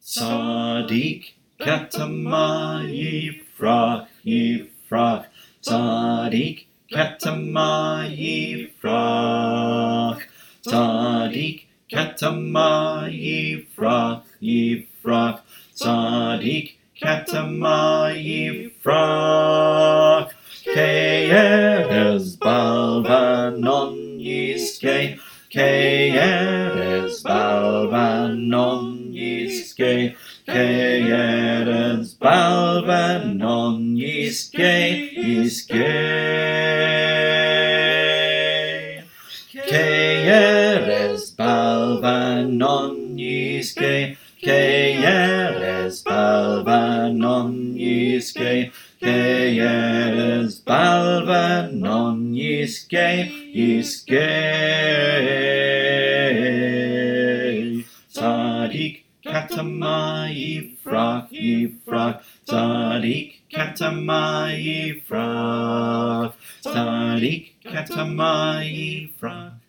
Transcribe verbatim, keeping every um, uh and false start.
Sadiq Katama Yifrach Yifrach Sadiq Katama Yifrach Sadiq Katama Yifrach Yifrach Sadiq Katama Yifrach Keyeres Balvanon Yiske Keyeres Balvanon Yiske Keyeres Balvanon Yiske Yiske Keyeres Balvanon Yiske Keyeres Balvanon Yiske Keyeres Balvanon Yiske Yiske Sadiq Katama Yifrach Yifrach Sadiq Katama Yifrach Sadiq Katama Yifrach